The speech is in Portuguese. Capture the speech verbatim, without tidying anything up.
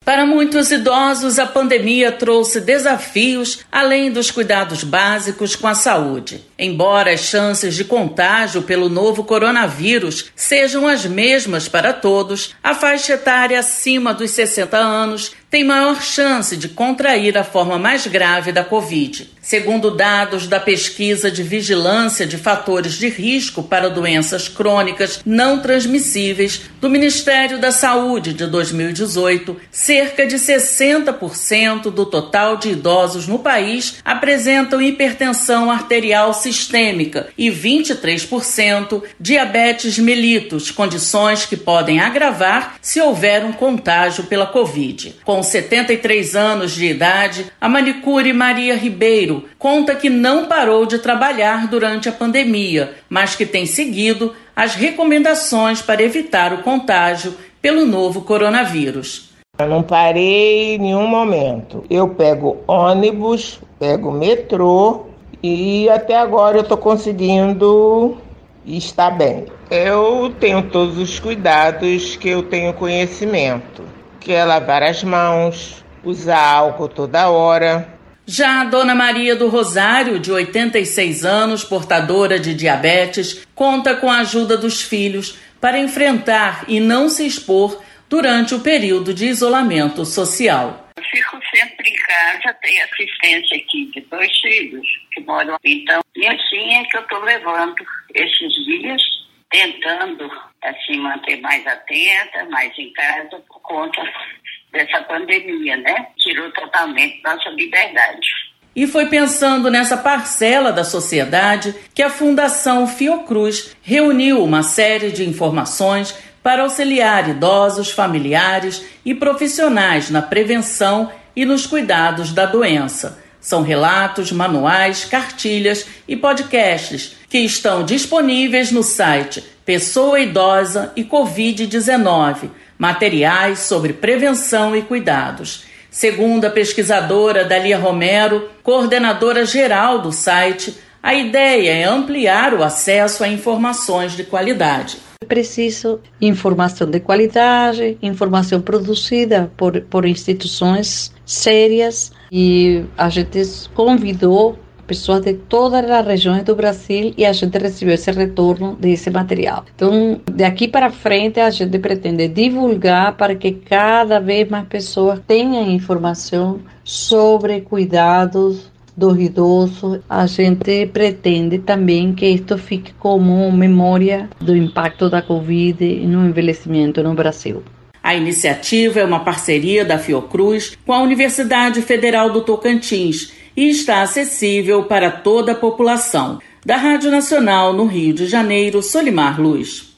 Para muitos idosos, a pandemia trouxe desafios além dos cuidados básicos com a saúde. Embora as chances de contágio pelo novo coronavírus sejam as mesmas para todos, a faixa etária acima dos sessenta anos tem maior chance de contrair a forma mais grave da Covid. Segundo dados da pesquisa de vigilância de fatores de risco para doenças crônicas não transmissíveis do Ministério da Saúde de dois mil e dezoito, cerca de sessenta por cento do total de idosos no país apresentam hipertensão arterial sistêmica e vinte e três por cento diabetes mellitus, condições que podem agravar se houver um contágio pela Covid. Com setenta e três anos de idade, a manicure Maria Ribeiro conta que não parou de trabalhar durante a pandemia, mas que tem seguido as recomendações para evitar o contágio pelo novo coronavírus. Eu não parei em nenhum momento. Eu pego ônibus, pego metrô e até agora eu estou conseguindo estar bem. Eu tenho todos os cuidados que eu tenho conhecimento, que é lavar as mãos, usar álcool toda hora. Já a dona Maria do Rosário, de oitenta e seis anos, portadora de diabetes, conta com a ajuda dos filhos para enfrentar e não se expor durante o período de isolamento social. Eu fico sempre em casa, tenho assistência aqui de dois filhos que moram. Então, e assim é que eu estou levando esses dias, tentando assim manter mais atenta, mais em casa, por conta dessa pandemia, né? Tirou totalmente nossa liberdade. E foi pensando nessa parcela da sociedade que a Fundação Fiocruz reuniu uma série de informações para auxiliar idosos, familiares e profissionais na prevenção e nos cuidados da doença. São relatos, manuais, cartilhas e podcasts que estão disponíveis no site Pessoa Idosa e covid dezenove, materiais sobre prevenção e cuidados. Segundo a pesquisadora Dalia Romero, coordenadora geral do site, a ideia é ampliar o acesso a informações de qualidade. É preciso informação de qualidade, informação produzida por, por instituições sérias, e a gente convidou pessoas de todas as regiões do Brasil e a gente recebeu esse retorno desse material. Então, daqui para frente, a gente pretende divulgar para que cada vez mais pessoas tenham informação sobre cuidados do idoso. A gente pretende também que isto fique como memória do impacto da Covid no envelhecimento no Brasil. A iniciativa é uma parceria da Fiocruz com a Universidade Federal do Tocantins e está acessível para toda a população. Da Rádio Nacional no Rio de Janeiro, Solimar Luz.